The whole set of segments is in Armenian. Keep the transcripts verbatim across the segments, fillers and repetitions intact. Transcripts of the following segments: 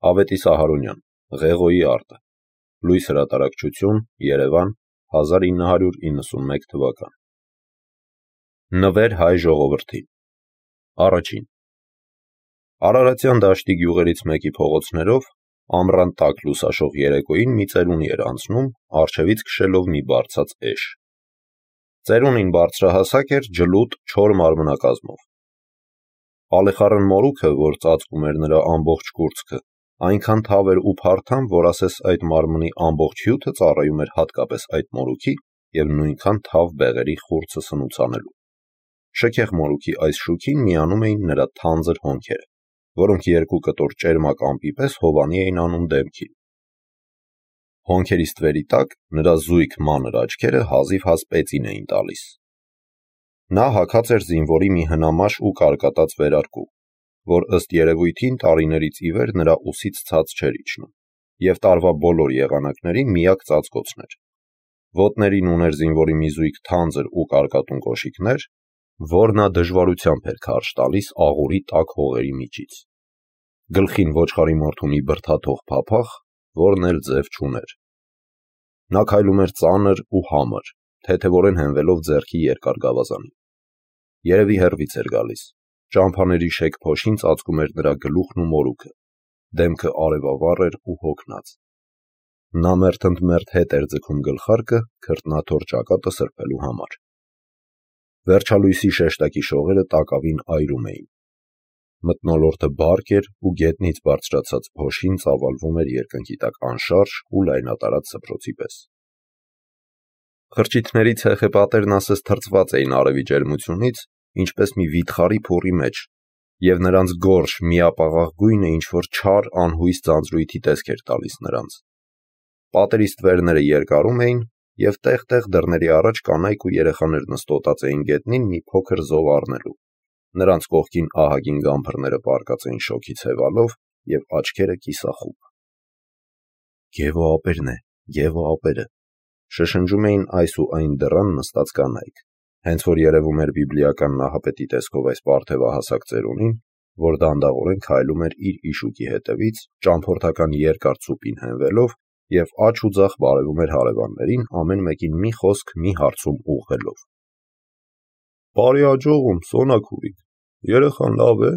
Ավետիս Ահարոնյան, Ղեղոյի արտը, Լույս հրատարակչություն, Երևան, հազար ինը հարյուր իննսունմեկ թվական։ Նվեր հայ ժողովրդին։ Առաջին։ Արարատյան դաշտի գյուղերից մեկի փողոցներով ամռան տաք լուսաշող երեկոյին մի ծերունի էր անցնում, առջևից քշելով մի բարձած էշ։ Ծերունին բարձրահասակ էր, ջլուտ, չոր մարմնակազմով։ Ալեխառն մորուքը, որ ծածկում էր նրա ամբողջ կուրծքը, այնքան թավ էր ու փարթամ, որ ասես այդ մարմնի ամբողջ հյութը ծառայում էր հատկապես այդ մորուքի և նույնքան թավ բեղերի խուրձը սնուցանելու։ Շքեղ մորուքի այս շուքին միանում էին նրա թանձր հոնքերը, որոնք երկու կտոր ճերմակ ամպի պես հովանի էին անում դեմքին։ Հոնքերի ստվերի տակ նրա զույգ մանր աչքերը հազիվ-հազ պեծին էին տալիս։ Նա հագած էր զինվորի մի հնամաշ ու կարկատած վերարկու, որ ըստ երևույթին տարիներից ի վեր նրա ուսից ցած չէր իջնում, և տարվա բոլոր եղանակների միակ ծածկոցն էր։ Ոտներին ուներ զինվորի մի զույգ թանձր ու կարկատուն կոշիկներ, որ նա դժվարությամբ էր քարշ տալիս աղուրի տաք հողերի միջից։ Գլխին ոչխարի մորթ ունի բրդաթող փափախ, որն էլ ձև չուներ։ Նա քայլում էր ծանր ու համր, թեթևորեն հենվելով ձեռքի երկար գավազանին։ Երևի հեռվից էր գալիս, ճամփաների շեկ փոշին ծածկում էր նրա գլուխն ու մորուքը, դեմքը արևավառ էր ու հոգնած։ Նա մերթընդմերթ հետ էր ձգում գլխարկը քրտնաթոր ճակատը սրբելու համար։ Վերջալույսի շեշտակի շողերը տակավին այրում էին։ Մթնոլորտը բարք էր ու գետնից բարձրացած փոշին ծավալվում էր երկնքի տակ անշարժ ու լայնատարած սփռոցի պես։ Խրճիթների ցեխեպատերն ասես թրծված էին արևի ջերմությունից, ինչպես մի վիթխարի փուռի մեջ, և նրանց գորշ, միապաղաղ գույնը ինչ-որ չար, անհույս ձանձրույթի տեսք էր տալիս նրանց։ Պատերի ստվերները երկարում էին, և տեղ-տեղ դռների առաջ կանայք ու երեխաներ նստոտած էին գետնին մի փոքր զով առնելու։ Նրանց կողքին ահագին գամբռները պառկած էին շոգից հևալով և աչքերը կիսախուբ։ Գևո ապերն է, Գևո ապերը, շշնջում էին այս ու այն դռան նստած կանայք, հենց որ երևում էր բիբլիական նահապետի տեսքով այս պարթևահասակ ծերունին, որ դանդաղորեն քայլում էր իր իշուկի հետևից, ճամփորդական երկար ծուպին հենվելով և աջ ու ձախ բարևում էր հարևաններին, ամեն մեկին մի խոսք, մի հարցում ուղղելով։ Բարի աջողում, Սոնա քուրիկ, երեխան լավ է։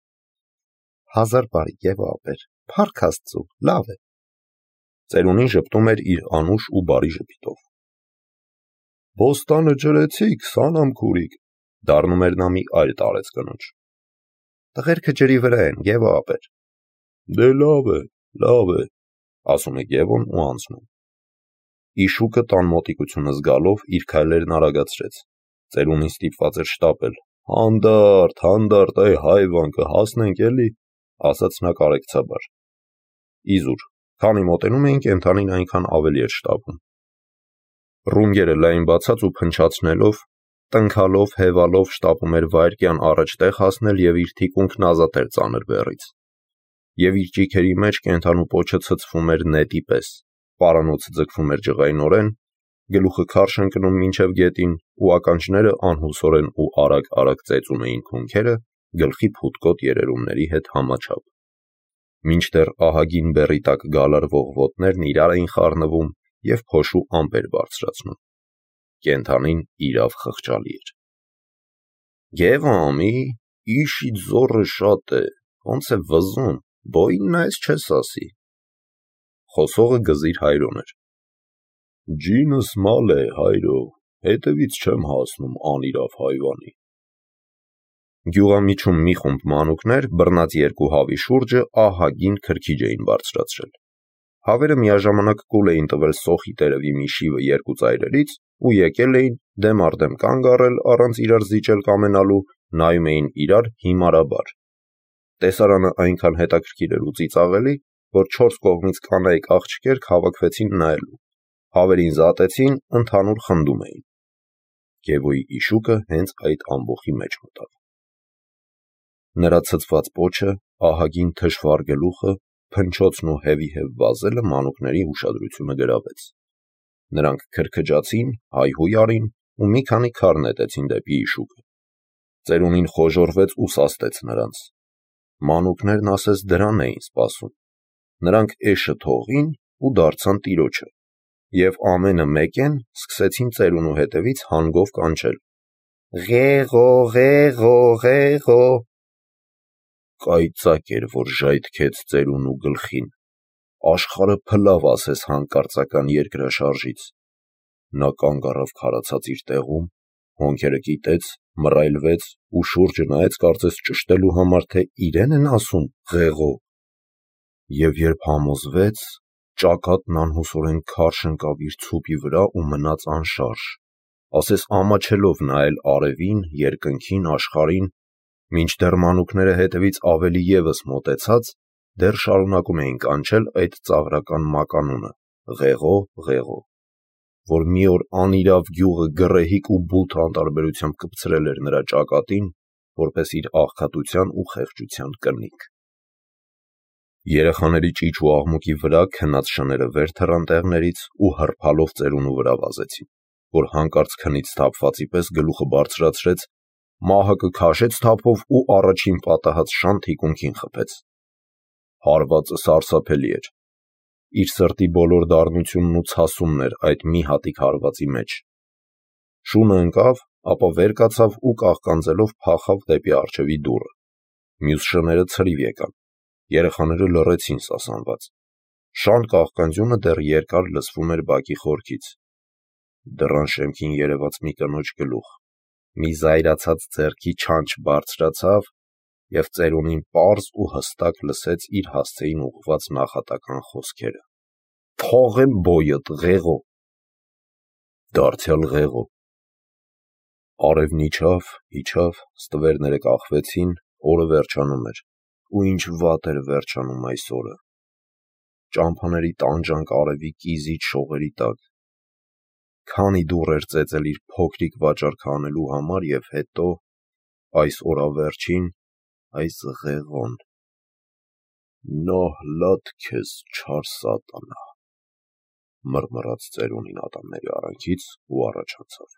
Հազար բարի, Գևո ապեր, փառք Աստծու, լավ է։ Ծերունին ժպտում էր իր անուշ ու բարի ժպիտով։ Բոստանը ջրեցիք, Սանամ քուրիկ, դառնում էր նա մի այլ տարեց կնոջ։ Տղերքը ջրի վրա են, Գևո ապեր։ Դե լավ է, լավ է, ասում է Գևոն ու անցնում։ Իշուկը տան մոտիկությունը զգալով իր քայլերն արագացրեց։ Ծերունին ստիպված էր շտապել։ Հանդարտ, հանդարտ, այ հայվան, կհասնենք էլի, ասաց նա կարեկցաբար։ Իզուր, քանի մոտենում էին, կենդանին այնքան ավելի էր շտապում։ Ռունգերը լայն բացած ու փնչացնելով, տնքալով, հևալով շտապում էր վայրկյան առաջ տեղ հասնել և իր թիկունքն ազատել ծանր բեռից։ Եվ իր ճիգերի մեջ կենդանու պոչը ցցվում էր նետի պես, պարանոցը ձգվում էր ջղայնորեն, գլուխը քարշ ընկնում մինչև գետին ու ականջները անհուսորեն ու արագ-արագ ծեծում էին քունքերը գլխի փութկոտ երերումների հետ համաչափ։ Մինչդեռ ահագին բեռի տակ գալարվող ոտներն իրար էին խառնվում և փոշու ամպեր բարձրացնում։ Կենդանին իրավ խղճալի էր։ Գևո ամի, իշիդ զոռը շատ է, ոնց է վզում, բոյին նայես չես ասի։ Խոսողը գզիր հայրոն էր։ Ջինս մալ է, հայրո, հետևից չեմ հասնում անիրավ հայվանի։ Գյուղամիջում մի խումբ մանուկներ բռնած երկու հավի շուրջը ահագին քրքիջ էին բարձրացրել։ Հավերը միաժամանակ կուլ էին տվել սոխի տերևի մի շիվը երկու ծայրերից ու եկել էին դեմ առ դեմ կանգ առել առանց իրար զիջել կամենալու, նայում էին իրար հիմարաբար։ Տեսարանը այնքան հետաքրքիր էր ու ծիծաղելի, որ չորս կողմից կանայք աղջիկներ հավաքվեցին նայելու։ Հավերին զատեցին, ընդհանուր խնդում էին։ Գևոյի իշուկը հենց այդ ամբոխի մեջ մտավ։ Նրա ցցված պոչը, ահագին թշվառ գլուխը, փնչոցն ու հևի-հև վազելը մանուկների ուշադրությունը գրավեց։ Նրանք քրքջացին, հայհույր արին ու մի քանի քար նետեցին դեպի իշուկը։ Ծերունին խոժոռվեց ու սաստեց նրանց։ Մանուկներն ասես դրան էին սպասում։ նրանք էշը թողին ու դարձան տիրոջը, և ամենը մեկեն սկսեցին ծերունու հետևից հանգով կանչել. «Ղեղո, ղեղո, ղեղո»։ Կայծակ էր, որ ժայթքեց ծերունու գլխին, աշխարհը փլավ ասես հանկարծական երկրաշարժից։ Նա կանգ առավ քարացած իր տեղում, հոնքերը կիտեց, մռայլվեց ու շուրջը նայեց կարծես ճշտելու համար, թե իրեն են ասում «ղեղո»։ Եվ երբ համոզվեց, ճակատն անհուսորեն քարշ ընկավ իր ցուպի վրա ու մնաց անշարժ, ասես ամաչելով նայել արևին, երկնքին, աշխարհին, մինչդեռ մանուկները հետևից ավելի ևս մոտեցած, դեռ շարունակում էին կանչել այդ ծաղրական մականունը՝ «ղեղո, ղեղո», որ մի օր անիրավ գյուղը գռեհիկ ու բութ անտարբերությամբ կպցրել էր նրա ճակատին, որպես իր աղքատության ու խեղճության կնիկ։ Երեխաների ճիչ ու աղմուկի վրա քնած շները վեր թռան տեղներից ու հրփալով ծերունու վրա վազեցին, որ հանկարծ քնից սթափվածի պես գլուխը բարձրացրեց, մահը կքաշեց թափով ու առաջին պատահած շան թիկունքին խփեց։ Հարվածը սարսափելի էր։ Իր սրտի բոլոր դառնությունն ու ցասումն էր այդ մի հատիկ հարվածի մեջ։ Շունը ընկավ, ապա վեր կացավ ու կաղկանձելով փախավ դեպի առջևի դուռը։ Մյուս շները ցրիվ եկան։ Երեխաները լռեցին սասանված։ Շան կաղկանձյունը դեռ երկար լսվում էր բակի խորքից։ Դռան շեմքին երևաց մի կնոջ գլուխ, մի զայրացած ձեռքի չանչ բարձրացավ, և ծերունին պարզ ու հստակ լսեց իր հասցեին ուղղված նախատական խոսքերը. «Թողեմ բոյդ, ղեղո»։ Դարձյալ ղեղո։ Արևն իջավ, իջավ, ստվերները կախվեցին, օրը վերջանում էր, ու ինչ վատ էր վերջանում այս օրը։ Ճամփաների տանջանք արևի կիզիչ շողերի տակ։ Քանի դուռ էր ծեծել իր փոքրիկ վաճառքը անելու համար, և հետո այս օրավերջին այս ղեղոն։ «Նահ լադ քեզ, չար սատանա», մռմռաց ծերունին ատամների արանքից ու առաջ անցավ։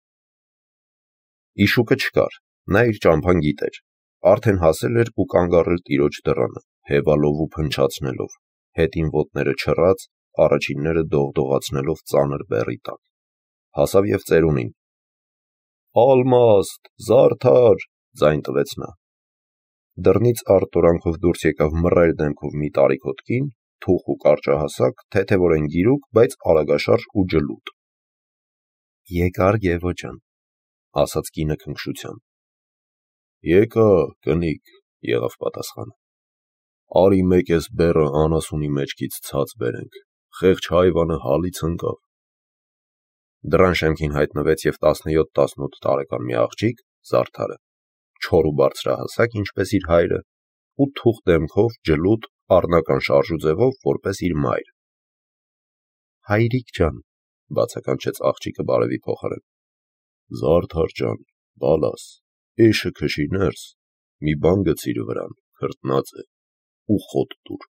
Իշուկը չկար, նա իր ճամփան գիտեր, արդեն հասել էր ու կանգ առել տիրոջ դռանը, հևալով ու փնչացնելով, հետին ոտները չռած, առաջինները դողդողացնելով ծանր բեռի տակ։ Հասավ և ծերունին։ «Ալմաստ, զարդար», ձայն տվեց նա։ Դռնից արտտորանքով դուրս եկավ մռայլ դեմքով մի տարիքոտ կին, թուխ ու կարճահասակ, թեթևորեն գիրուկ, բայց արագաշարժ ու ջլուտ։ «Եկա՞ր, Գևո ջան», ասաց կինը քնքշությամբ։ «Եկա, կնիկ», եղավ պատասխանը։ «Արի մեկ էս բեռը անասունի մեջքից ցած բերենք, խեղճ հայվանը հալից ընկավ»։ Դռան շեմքին հայտնվեց և տասնյոթ տասնութ տարեկան մի աղջիկ, զարդարը, չոր ու բարձրահասակ, ինչպես իր հայրը, ու թուխ դեմքով, ջլուտ, առնական շարժուձևով, որպես իր մայր։ «Հայրիկ ջան», բացականչեց աղջիկը բարևի փոխարեն։ «Զարդար ջան, բալաս, էշը քշի ներս, մի բան գցիր վրան, քրտնած է, ու խոտ տուր»։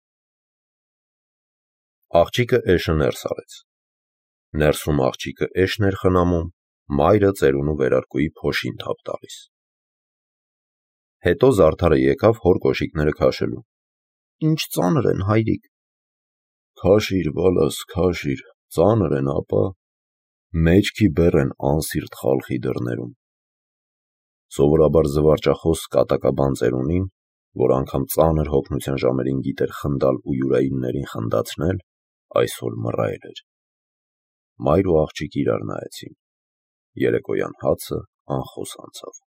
Աղջիկը էշը ներս արեց։ Ներսում աղջիկը էշն էր խնամում, մայրը ծերունու վերարկուի փոշին թափ տալիս։ Հետո զարդարը եկավ հոր կոշիկները քաշելու։ «Ինչ ծանր են, հայրիկ»։ «Քաշիր, բալաս, քաշիր, ծանր են, ապա մեջքի բեռ են անսիրտ խալխի դռներում»։ Սովորաբար զվարճախոս կատակաբան ծերունին, որ անգամ ծանր հոգնության ժամերին գիտեր խնդալ ու յուրայիններին խնդացնել, այսօր մռայլ էր։ Մայր ու աղջիկ իրար նայեցին։ Երեկոյան հացը անխոս անցավ։